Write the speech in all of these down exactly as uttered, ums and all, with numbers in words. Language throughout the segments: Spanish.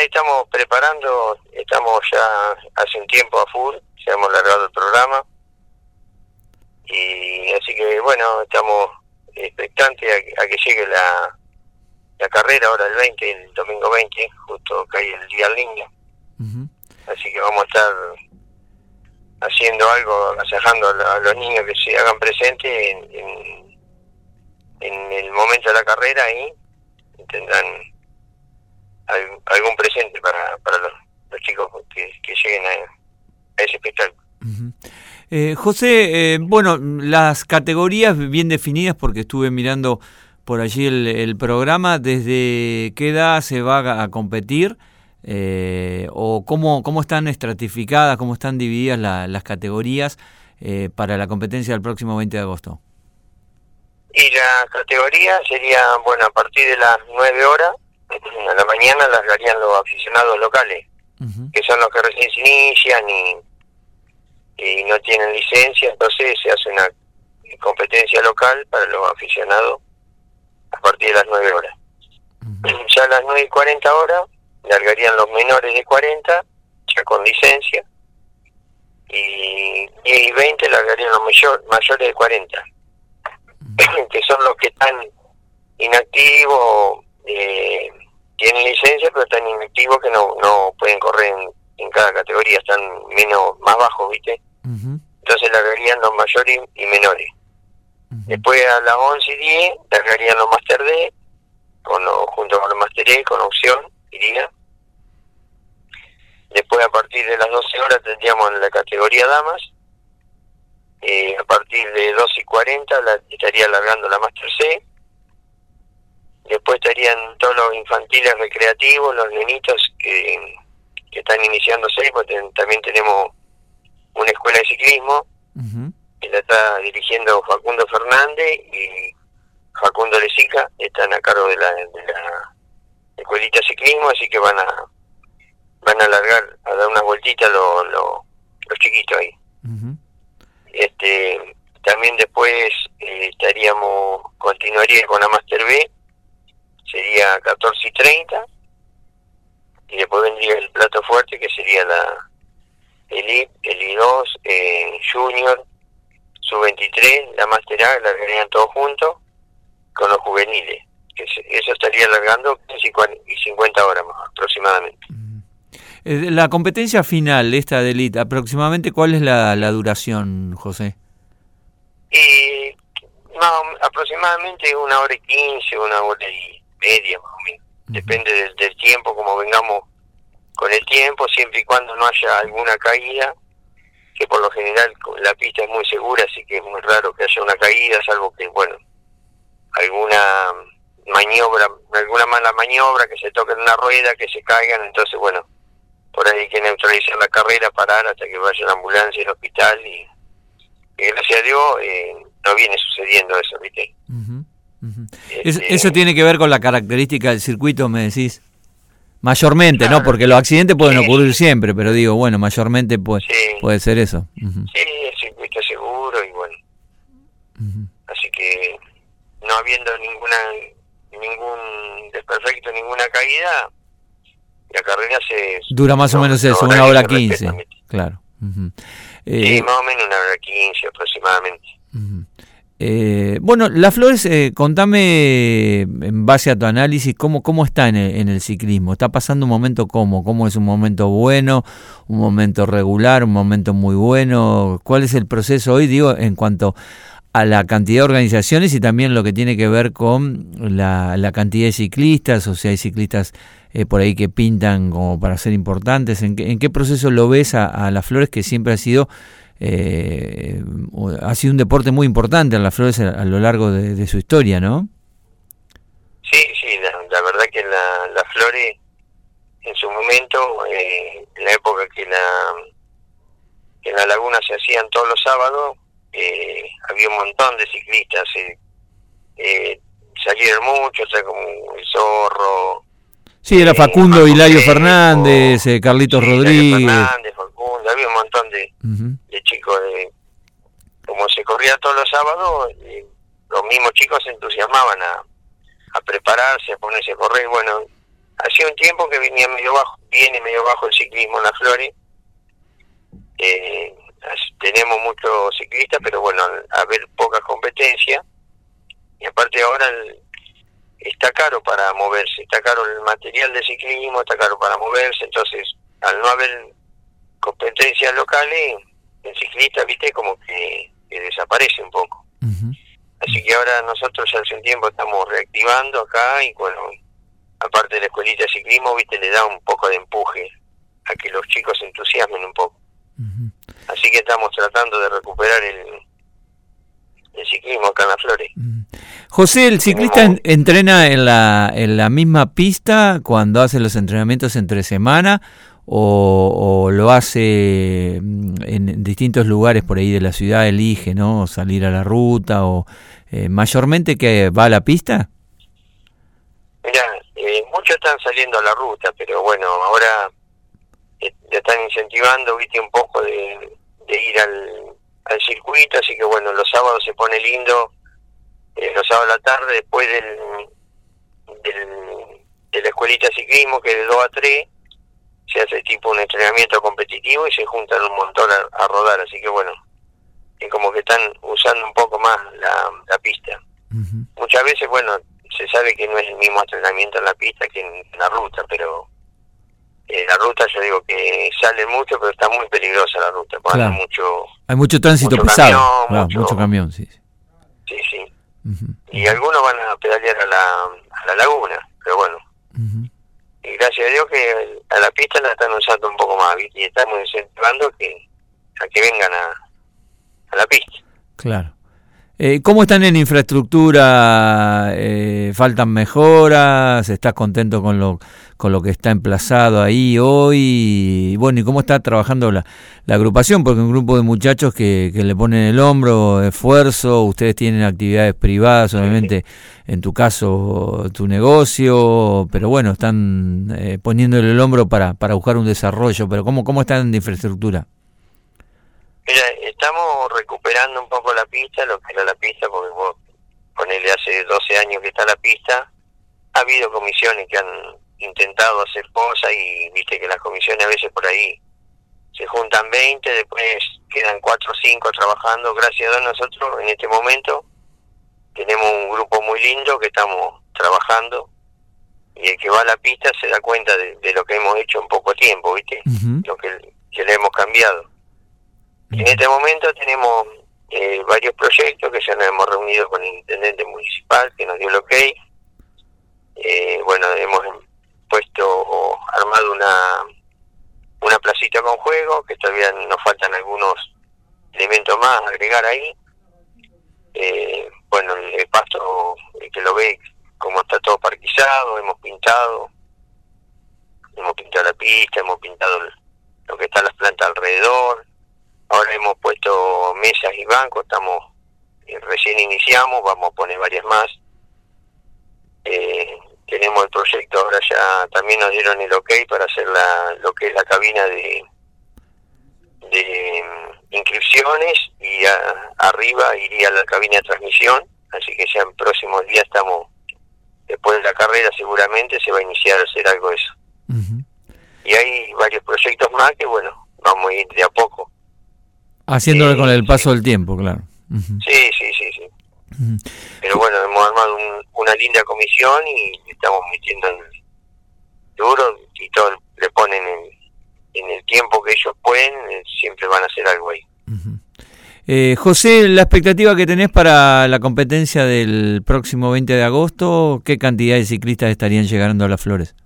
ahí estamos preparando, estamos ya hace un tiempo a full, ya hemos largado el programa, y así que bueno, estamos expectantes a, a que llegue la, la carrera ahora el veinte, el domingo veinte, justo cae el Día del Niño. Uh-huh. Así que vamos a estar haciendo algo, aconsejando a, a los niños que se hagan presentes en, en, en el momento de la carrera y tendrán algún, algún presente para, para los, los chicos que, que lleguen a, a ese espectáculo. Uh-huh. Eh, José, eh, bueno, las categorías bien definidas, porque estuve mirando por allí el, el programa, ¿desde qué edad se va a competir? Eh, ¿O cómo, cómo están estratificadas, cómo están divididas la, las categorías eh, para la competencia del próximo veinte de agosto? Y la categoría sería, bueno, a partir de las nueve horas, a la mañana las harían los aficionados locales, uh-huh. que son los que recién se inician y y no tienen licencia, entonces se hace una competencia local para los aficionados a partir de las nueve horas. Uh-huh. Ya a las nueve y cuarenta horas largarían los menores de cuarenta, ya con licencia, y diez y veinte largarían los mayor, mayores de cuarenta, uh-huh. que son los que están inactivos, eh, tienen licencia pero están inactivos, que no no pueden correr en en cada categoría, están menos más bajos, ¿viste? Uh-huh. Entonces largarían los mayores y menores. Uh-huh. Después a las once y diez largarían los Master D, con los, junto con los Master E, con opción, iría. Después a partir de las doce horas tendríamos la categoría Damas. Eh, a partir de doce y cuarenta la, estaría largando la Master C. Después estarían todos los infantiles recreativos, los nenitos que... que están iniciándose, pues ten, también tenemos una escuela de ciclismo, uh-huh. que la está dirigiendo Facundo Fernández y Facundo Lezica, están a cargo de la, de la escuelita de ciclismo, así que van a van a largar, a dar unas vueltitas los lo, los chiquitos ahí. Uh-huh. Este también después eh, estaríamos, continuaría con la Master B, sería catorce y treinta, y después vendría el plato fuerte, que sería la el I, el I dos, eh, Junior, sub veintitrés, la Master A, largarían todos juntos con los juveniles, que se, eso estaría largando quince y cincuenta horas más aproximadamente. Eh, la competencia final, esta de Elite, aproximadamente, ¿cuál es la, la duración, José? Eh, no, aproximadamente una hora y quince, una hora y media más o menos. Depende del, del tiempo, como vengamos con el tiempo, siempre y cuando no haya alguna caída, que por lo general la pista es muy segura, así que es muy raro que haya una caída, salvo que, bueno, alguna maniobra, alguna mala maniobra, que se toquen una rueda, que se caigan, entonces, bueno, por ahí hay que neutralizar la carrera, parar hasta que vaya la ambulancia y el hospital, y, y gracias a Dios eh, no viene sucediendo eso, ¿viste? Uh-huh. Uh-huh. Es, eso tiene que ver con la característica del circuito, me decís. Mayormente, claro, ¿no? Porque los accidentes pueden sí. ocurrir siempre, pero digo, bueno, mayormente puede, sí. puede ser eso. Uh-huh. Sí, el circuito es seguro y bueno. Uh-huh. Así que no habiendo ninguna ningún desperfecto, ninguna caída, la carrera se... Dura más no, o menos eso, una hora quince. Claro. Uh-huh. Sí, eh, más o menos una hora quince aproximadamente. Uh-huh. Eh, bueno, Las Flores, eh, contame en base a tu análisis cómo cómo está en el, en el ciclismo. ¿Está pasando un momento cómo? ¿Cómo es un momento bueno, un momento regular, un momento muy bueno? ¿Cuál es el proceso hoy, digo, en cuanto a la cantidad de organizaciones y también lo que tiene que ver con la, la cantidad de ciclistas? O sea, hay ciclistas eh, por ahí que pintan como para ser importantes. ¿En qué, en qué proceso lo ves a, a Las Flores, que siempre ha sido... Eh, ha sido un deporte muy importante en Las Flores a, a lo largo de, de su historia, ¿no? Sí, sí, la, la verdad que la, Las Flores en su momento, eh, en la época que la que en la laguna se hacían todos los sábados, eh, había un montón de ciclistas, eh, eh, salieron muchos, o sea, como el Zorro. Sí, era Facundo, eh, Hilario Fernández, eh, Carlitos sí, Rodríguez. Fernández, Facundo, había un montón de, uh-huh. de chicos, de como se corría todos los sábados, eh, los mismos chicos se entusiasmaban a, a prepararse, a ponerse a correr. Bueno, hacía un tiempo que venía medio bajo, viene medio bajo el ciclismo en Las Flores. Eh, tenemos muchos ciclistas, pero bueno, al haber poca competencia, y aparte ahora el, está caro para moverse, está caro el material de ciclismo, está caro para moverse, entonces al no haber competencias locales, el ciclista, viste, como que, que desaparece un poco. Uh-huh. Así que ahora nosotros ya hace un tiempo estamos reactivando acá, y bueno, aparte de la escuelita de ciclismo, viste, le da un poco de empuje a que los chicos se entusiasmen un poco. Uh-huh. Así que estamos tratando de recuperar el, el ciclismo acá en Las Flores. Uh-huh. José, ¿el ciclista Tenemos... entrena en la, en la misma pista cuando hace los entrenamientos entre semana o, o lo hace en distintos lugares por ahí de la ciudad, elige, ¿no? Salir a la ruta o eh, mayormente que va a la pista? Mira, eh, muchos están saliendo a la ruta, pero bueno, ahora ya están incentivando, viste, un poco de, de ir al, al circuito, así que bueno, los sábados se pone lindo, eh, los sábados a la tarde, después del, del de la escuelita de ciclismo, que de dos a tres se hace tipo un entrenamiento competitivo y se juntan un montón a, a rodar, así que bueno, es como que están usando un poco más la, la pista. Uh-huh. Muchas veces, bueno, se sabe que no es el mismo entrenamiento en la pista que en, en la ruta, pero Eh, la ruta, yo digo que sale mucho, pero está muy peligrosa la ruta. Claro. Hay mucho, hay mucho tránsito mucho pesado. Camión, claro, mucho, mucho camión, sí. Sí, sí. Uh-huh. Y algunos van a pedalear a la, a la laguna, pero bueno. Uh-huh. Y gracias a Dios que a la pista la están usando un poco más, ¿viste? Y estamos incentivando que, a que vengan a, a la pista. Claro. Eh, ¿Cómo están en infraestructura? Eh, ¿Faltan mejoras? ¿Estás contento con lo con lo que está emplazado ahí hoy? Y bueno, ¿y cómo está trabajando la, la agrupación? Porque un grupo de muchachos que, que le ponen el hombro, esfuerzo, ustedes tienen actividades privadas, obviamente, en tu caso, tu negocio, pero bueno, están eh, poniéndole el hombro para, para buscar un desarrollo. Pero ¿cómo, cómo están de infraestructura? Mira, estamos recuperando un poco la pista, lo que era la pista, porque vos, ponele, hace doce años que está la pista, ha habido comisiones que han intentado hacer cosas y viste que las comisiones a veces por ahí se juntan veinte, después quedan cuatro o cinco trabajando. Gracias a Dios nosotros en este momento tenemos un grupo muy lindo que estamos trabajando, y el que va a la pista se da cuenta de, de lo que hemos hecho en poco tiempo, viste, uh-huh. lo que, que le hemos cambiado. En este momento tenemos eh, varios proyectos que ya nos hemos reunido con el intendente municipal que nos dio el ok. Eh, bueno, hemos puesto o armado una una placita con juego, que todavía nos faltan algunos elementos más a agregar ahí. Eh, bueno, el pasto, el que lo ve como está todo parquizado, hemos pintado, hemos pintado la pista, hemos pintado lo que está las plantas alrededor. Ahora hemos puesto mesas y bancos, estamos eh, recién iniciamos, vamos a poner varias más. Eh, tenemos el proyecto, ahora ya también nos dieron el ok para hacer la, lo que es la cabina de, de um, inscripciones, y a, arriba iría la cabina de transmisión, así que ya en próximos días estamos, después de la carrera seguramente se va a iniciar a hacer algo de eso. Uh-huh. Y hay varios proyectos más que bueno, vamos a ir de a poco. Haciéndolo eh, con el paso sí. del tiempo, claro. Uh-huh. Sí, sí, sí, sí. Uh-huh. Pero bueno, hemos armado un, una linda comisión y estamos metiendo en duro, y todos le ponen en, en el tiempo que ellos pueden, siempre van a hacer algo ahí. Uh-huh. Eh, José, la expectativa que tenés para la competencia del próximo veinte de agosto, ¿qué cantidad de ciclistas estarían llegando a Las Flores?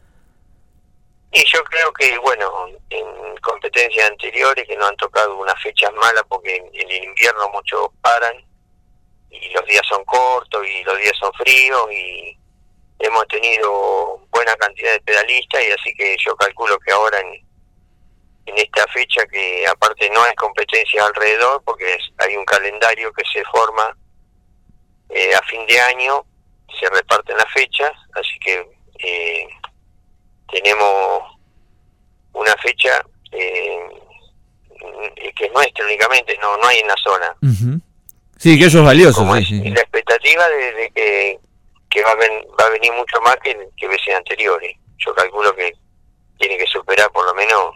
Y yo creo que, bueno, en competencias anteriores que nos han tocado unas fechas malas, porque en, en el invierno muchos paran y los días son cortos y los días son fríos, y hemos tenido buena cantidad de pedalistas, y así que yo calculo que ahora en, en esta fecha, que aparte no es competencia alrededor, porque es, hay un calendario que se forma eh, a fin de año, se reparten las fechas, así que eh, tenemos una fecha eh, que es nuestra únicamente, no no hay en la zona. Uh-huh. Sí, que eso es valioso. Sí, es, sí. Y la expectativa de, de que, que va, a ven, va a venir mucho más que, que veces anteriores. yo calculo que tiene que superar por lo menos,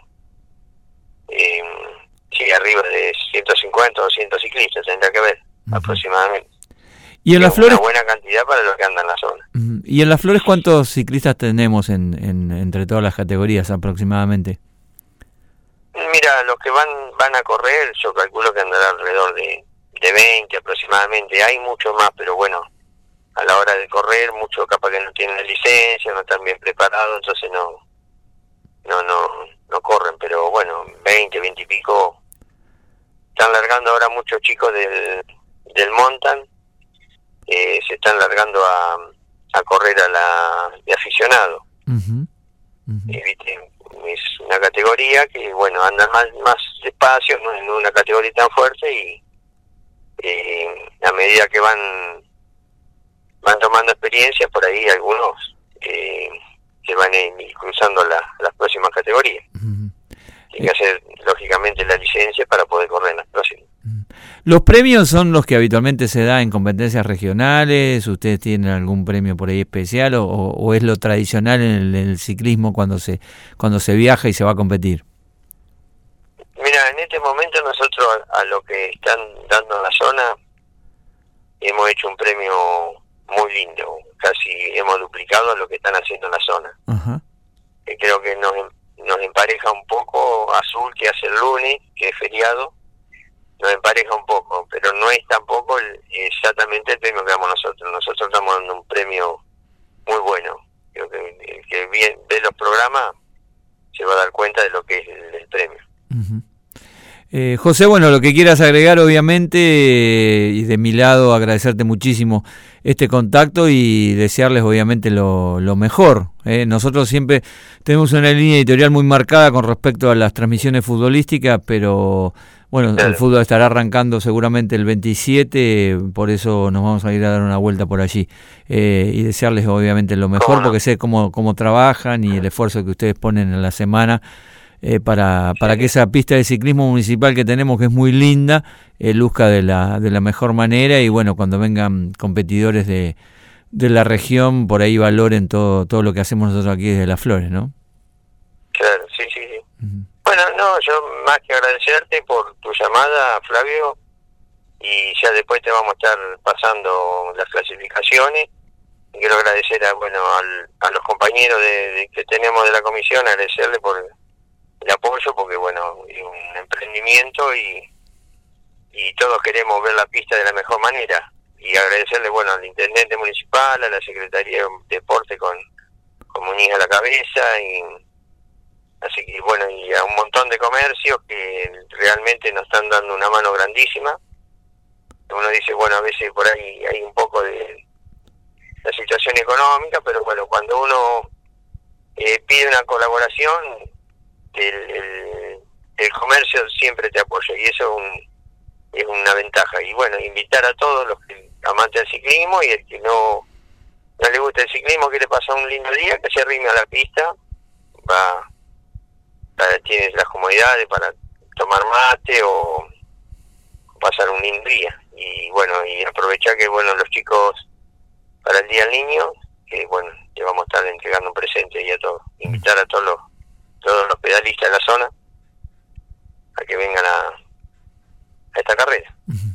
eh, sí, arriba de ciento cincuenta o doscientos ciclistas, tendrá que ver, uh-huh. aproximadamente. ¿Y en las Flores? Una buena cantidad para los que andan en la zona. Uh-huh. ¿Y en las Flores cuántos ciclistas tenemos en, en entre todas las categorías aproximadamente? Mira, los que van van a correr, yo calculo que andará alrededor de, de veinte aproximadamente. Hay muchos más, pero bueno, a la hora de correr, muchos capaz que no tienen la licencia, no están bien preparados, entonces no no no no corren. Pero bueno, veinte, veinte y pico. Están largando ahora muchos chicos del, del mountain, eh, se están largando a, a correr a la de aficionado. Uh-huh. Uh-huh. Y, ¿viste? Es una categoría que, bueno, anda más más despacio, no es una categoría tan fuerte, y eh, a medida que van van tomando experiencia, por ahí algunos eh, se van a ir cruzando la, las próximas categorías. Uh-huh. Tiene que hacer, lógicamente, la licencia para poder correr en las próximas. ¿Los premios son los que habitualmente se da en competencias regionales? ¿Ustedes tienen algún premio por ahí especial o, o es lo tradicional en el, en el ciclismo cuando se cuando se viaja y se va a competir? Mira, en este momento nosotros a, a lo que están dando en la zona hemos hecho un premio muy lindo, casi hemos duplicado a lo que están haciendo en la zona. Uh-huh. Que creo que nos, nos empareja un poco Azul, que hace el lunes, que es feriado. Nos empareja un poco, pero no es tampoco el, exactamente el premio que damos nosotros. Nosotros estamos dando un premio muy bueno. Creo que el que bien ve los programas se va a dar cuenta de lo que es el, el premio. Uh-huh. eh, José, bueno, lo que quieras agregar, obviamente, eh, y de mi lado agradecerte muchísimo este contacto y desearles, obviamente, lo, lo mejor. Eh. Nosotros siempre tenemos una línea editorial muy marcada con respecto a las transmisiones futbolísticas, pero... Bueno, el fútbol estará arrancando seguramente el veintisiete, por eso nos vamos a ir a dar una vuelta por allí. Eh, y desearles obviamente lo mejor, porque sé cómo, cómo trabajan y el esfuerzo que ustedes ponen en la semana eh, para, para que esa pista de ciclismo municipal que tenemos, que es muy linda, eh, luzca de la, de la mejor manera. Y bueno, cuando vengan competidores de, de la región, por ahí valoren todo, todo lo que hacemos nosotros aquí desde Las Flores, ¿no? Claro, sí, sí, sí. Uh-huh. Bueno, no, yo más que agradecerte por tu llamada, Flavio, y ya después te vamos a estar pasando las clasificaciones. Y quiero agradecer a bueno al, a los compañeros de, de que tenemos de la comisión, agradecerle por el apoyo, porque bueno, es un emprendimiento y, y todos queremos ver la pista de la mejor manera. Y agradecerle bueno al intendente municipal, a la Secretaría de Deporte con, con Muñiz a la cabeza, y así que bueno, y a un montón de comercios que realmente nos están dando una mano grandísima. Uno dice, bueno, a veces por ahí hay un poco de la situación económica, pero bueno, cuando uno eh, pide una colaboración, el, el, el comercio siempre te apoya, y eso es, un, es una ventaja. Y bueno, invitar a todos los que amantes del ciclismo, y el que no, no le gusta el ciclismo, quiere pasar un lindo día, que se arrime a la pista, va... tienes las comodidades para tomar mate o pasar un lindo día. Y bueno, y aprovechar que bueno los chicos para el Día del Niño, que bueno, le vamos a estar entregando un presente y a todos. Invitar a todos los todos los pedalistas de la zona a que vengan a, a esta carrera.